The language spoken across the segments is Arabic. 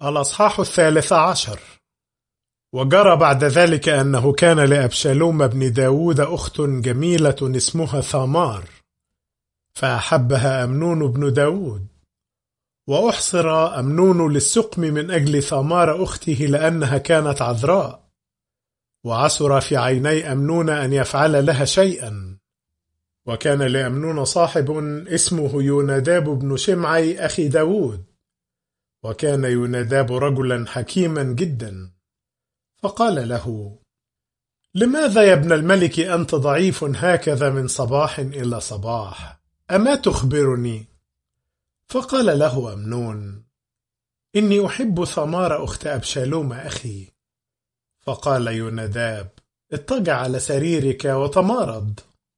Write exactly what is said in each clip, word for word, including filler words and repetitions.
الأصحاح الثالث عشر. وجرى بعد ذلك أنه كان لأبشالوم بن داود أخت جميلة اسمها ثامار، فأحبها أمنون بن داود. وأحصر أمنون للسقم من أجل ثامار أخته لأنها كانت عذراء، وعسر في عيني أمنون أن يفعل لها شيئا. وكان لأمنون صاحب اسمه يوناداب بن شمعي أخي داود، وكان يوناداب رجلا حكيما جدا. فقال له: لماذا يا ابن الملك أنت ضعيف هكذا من صباح إلى صباح؟ أما تخبرني؟ فقال له أمنون: إني أحب ثمار أخت أبشالوم أخي. فقال يوناداب: اضطجع على سريرك وتمارض،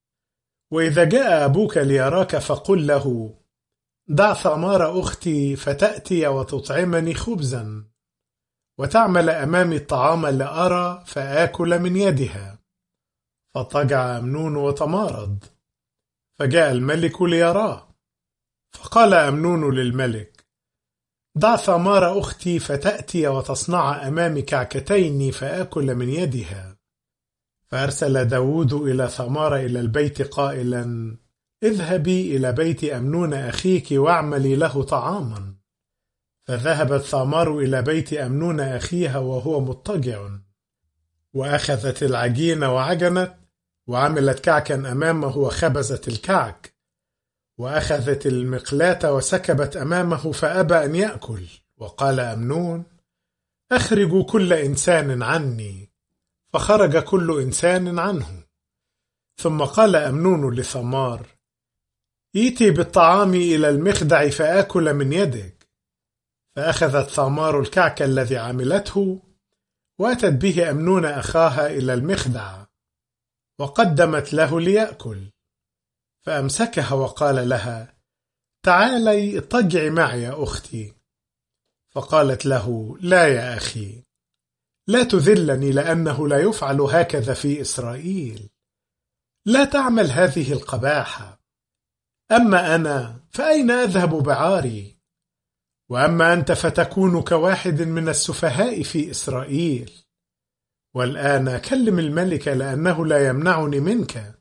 وإذا جاء أبوك ليراك فقل له: دع ثمار أختي فتأتي وتطعمني خبزا، وتعمل أمامي الطعام لأرى فآكل من يدها. فاضطجع أمنون وتمارض، فجاء الملك ليراه. فقال أمنون للملك: دع ثمار أختي فتأتي وتصنع أمامي كعكتين فآكل من يدها. فأرسل داود إلى ثمار إلى البيت قائلا: اذهبي إلى بيت أمنون أخيك واعملي له طعاما. فذهبت ثامار إلى بيت أمنون أخيها وهو مضطجع، وأخذت العجين وعجنت، وعملت كعكا أمامه وخبزت الكعك، وأخذت المقلاة وسكبت أمامه فأبى أن يأكل. وقال أمنون: أخرجوا كل إنسان عني. فخرج كل إنسان عنه. ثم قال أمنون لثمار: ائتي بالطعام إلى المخدع فآكل من يدك. فأخذت ثامار الكعك الذي عملته وأتت به أمنون أخاها إلى المخدع، وقدمت له ليأكل. فأمسكها وقال لها: تعالي اضطجعي معي يا أختي. فقالت له: لا يا أخي، لا تذلني، لأنه لا يفعل هكذا في إسرائيل. لا تعمل هذه القباحة. أما أنا فأين أذهب بعاري؟ وأما أنت فتكون كواحد من السفهاء في إسرائيل. والآن كلم الملك، لأنه لا يمنعني منك.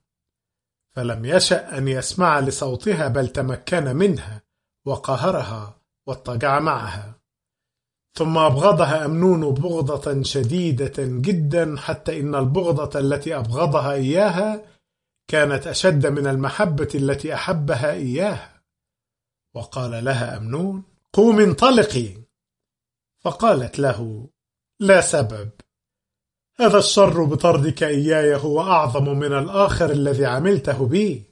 فلم يشأ أن يسمع لصوتها، بل تمكن منها وقهرها واضطجع معها. ثم أبغضها أمنون بغضة شديدة جدا، حتى إن البغضة التي أبغضها إياها كانت أشد من المحبة التي أحبها إياها. وقال لها أمنون: قومي انطلقي. فقالت له: لا سبب، هذا الشر بطردك إياي هو أعظم من الآخر الذي عملته بي.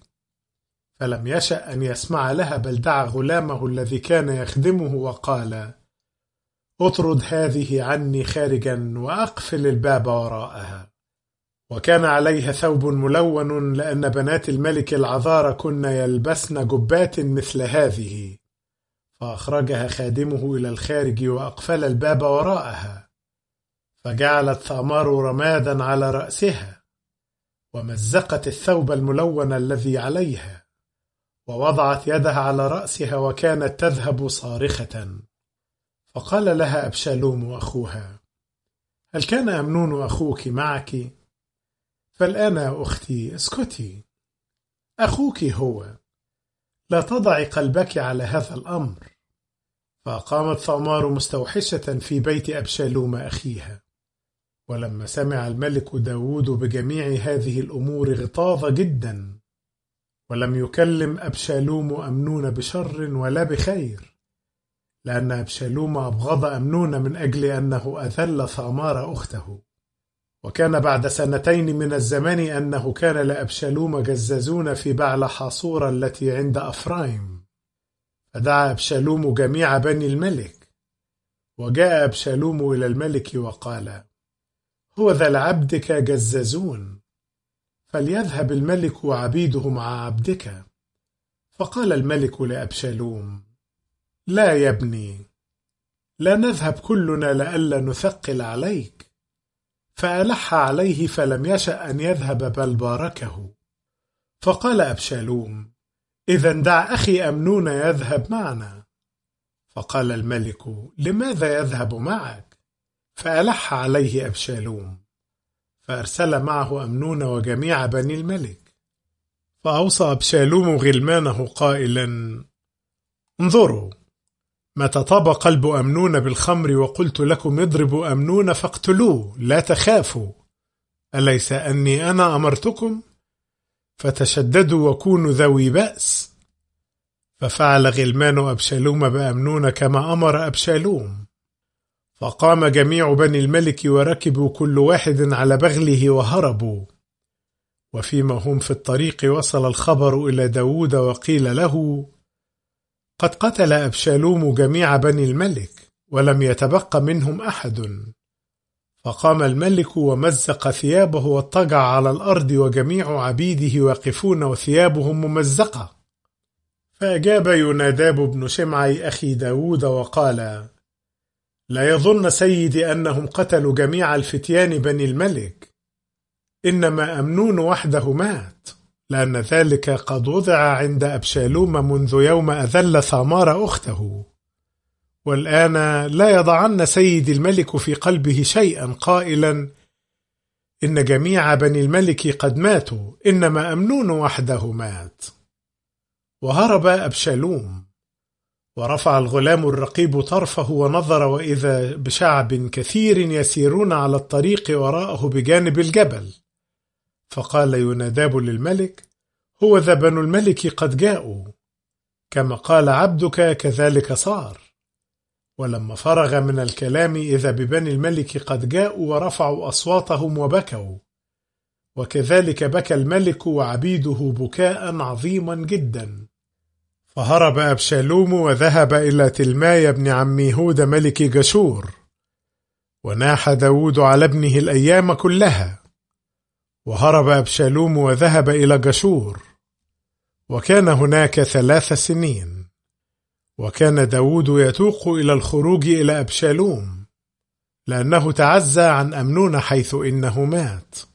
فلم يشأ أن يسمع لها، بل دعا غلامه الذي كان يخدمه وقال: اطرد هذه عني خارجا وأقفل الباب وراءها. وكان عليها ثوب ملون، لأن بنات الملك العذار كن يلبسن جبات مثل هذه. فأخرجها خادمه إلى الخارج وأقفل الباب وراءها. فجعلت ثامار رمادا على رأسها، ومزقت الثوب الملون الذي عليها، ووضعت يدها على رأسها، وكانت تذهب صارخة. فقال لها أبشالوم أخوها: هل كان أمنون أخوك معك؟ فالآن يا أختي اسكتي، أخوك هو، لا تضعي قلبك على هذا الأمر. فقامت ثامار مستوحشة في بيت أبشالوم أخيها. ولما سمع الملك داود بجميع هذه الأمور اغتاظ جدا، ولم يكلم أبشالوم أمنون بشر ولا بخير، لأن أبشالوم أبغض أمنون من أجل أنه أذل ثامار أخته. وكان بعد سنتين من الزمان أنه كان لأبشالوم جزازون في بعل حاصور التي عند أفرايم. فدعا أبشالوم جميع بني الملك. وجاء أبشالوم إلى الملك وقال: هو ذا لعبدك جزازون، فليذهب الملك وعبيده مع عبدك. فقال الملك لأبشالوم: لا يا ابني، لا نذهب كلنا لئلا نثقل عليك. فألح عليه فلم يشأ أن يذهب، بل باركه. فقال أبشالوم: إذن دع أخي أمنون يذهب معنا. فقال الملك: لماذا يذهب معك؟ فألح عليه أبشالوم، فأرسل معه أمنون وجميع بني الملك. فأوصى أبشالوم غلمانه قائلا: انظروا، متى طاب قلب أمنون بالخمر وقلت لكم اضربوا أمنون فاقتلوه لا تخافوا، أليس أني أنا أمرتكم؟ فتشددوا وكونوا ذوي بأس. ففعل غلمان أبشالوم بأمنون كما أمر أبشالوم. فقام جميع بني الملك وركبوا كل واحد على بغله وهربوا. وفيما هم في الطريق وصل الخبر إلى داود وقيل له: قد قتل أبشالوم جميع بني الملك ولم يتبق منهم أحد. فقام الملك ومزق ثيابه واضطجع على الأرض وجميع عبيده واقفون وثيابهم ممزقة. فأجاب يوناداب بن شمعي أخي داود وقال: لا يظن سيدي أنهم قتلوا جميع الفتيان بني الملك، إنما أمنون وحده مات، لأن ذلك قد وضع عند أبشالوم منذ يوم أذل ثامار أخته. والآن لا يضعن سيدي الملك في قلبه شيئا قائلا: إن جميع بني الملك قد ماتوا، إنما أمنون وحده مات. وهرب أبشالوم. ورفع الغلام الرقيب طرفه ونظر، وإذا بشعب كثير يسيرون على الطريق وراءه بجانب الجبل. فقال يوناداب للملك: هو ذا بنو الملك قد جاءوا، كما قال عبدك كذلك صار. ولما فرغ من الكلام إذا ببني الملك قد جاءوا ورفعوا أصواتهم وبكوا، وكذلك بكى الملك وعبيده بكاء عظيما جدا. فهرب أبشالوم وذهب إلى تلماي بن عمي هود ملك جشور. وناح داود على ابنه الأيام كلها. وهرب أبشالوم وذهب إلى جشور، وكان هناك ثلاث سنين. وكان داود يتوق إلى الخروج إلى أبشالوم، لأنه تعزى عن أمنون حيث إنه مات.